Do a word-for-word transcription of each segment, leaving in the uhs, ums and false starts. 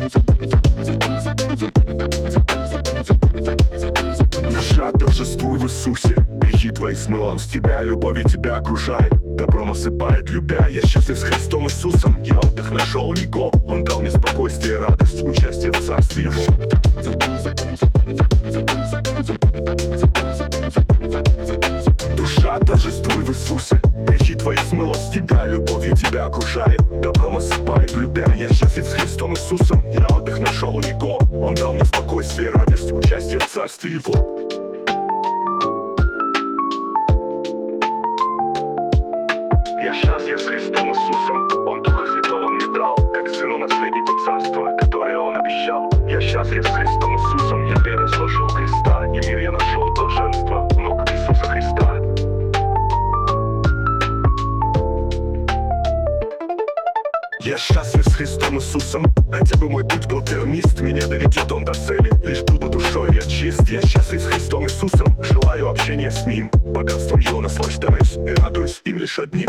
Душа, торжествуй в Иисусе, грехи твои смыл с тебя, любовь и тебя окружает, добром осыпает, любя. Я счастлив с Христом Иисусом, я отдых нашел в Него. Он дал мне спокойствие и радость, участие в Царстве Его. Душа, торжествуй в Иисусе, грехи твои смыл с тебя, любовь и тебя окружает, добром осыпает, любя. Я счастлив с Христом Иисусом, я отдых нашел у Него. Он дал мне спокойствие и радость, участие в Царстве Его. Я счастлив с Христом Иисусом, Он Духа Святого мне дал, как сыну наследнику царства, которое Он обещал. Я счастлив с Христом Иисусом, я верно сложил креста, и мир я нашел блаженство у ног Иисуса Христа. Я счастлив с Христом Иисусом, хотя бы мой путь был тернист, меня доведет Он до цели, лишь буду душой я чист. Я счастлив с Христом Иисусом, желаю общения с Ним, богатством Его наслаждаюсь и радуюсь им лишь одним.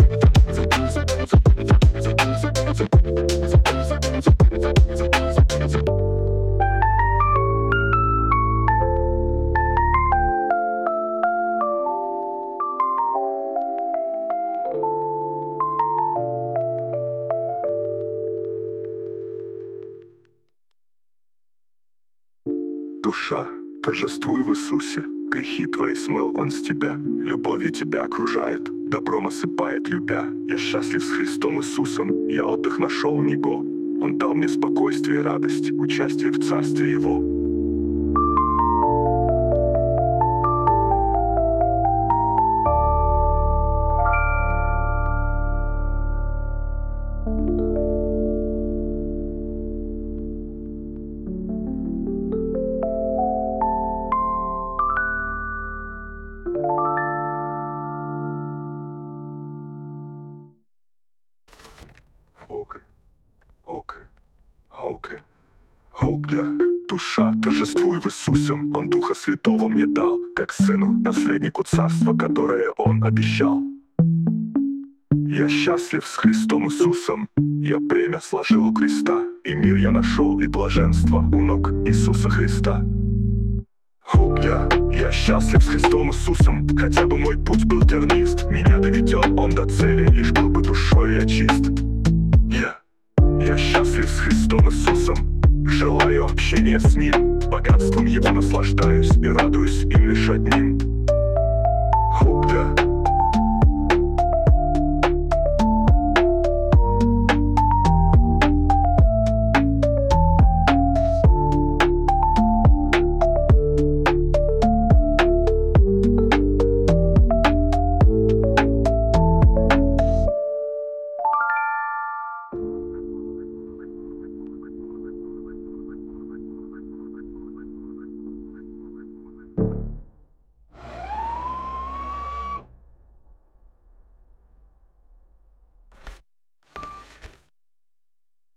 Душа, торжествуй в Иисусе, грехи твои смыл Он с тебя, любовью тебя окружает, добром осыпает, любя. Я счастлив с Христом Иисусом, я отдых нашел в Него. Он дал мне спокойствие и радость, участие в Царстве Его. Ок, ок, ок, ок, да. Душа, торжествуй в Иисусом, Он Духа Святого мне дал, как сыну, наследнику царства, которое Он обещал. Я счастлив с Христом Иисусом, я бремя сложил у креста, и мир я нашел и блаженство у ног Иисуса Христа. Ок, да. Я счастлив с Христом Иисусом, хотя бы мой путь был тернист, меня доведет Он до цели, лишь был бы душой я чист. Я, я счастлив с Христом Иисусом, желаю общения с Ним, богатством Его наслаждаюсь и радуюсь им лишь одним.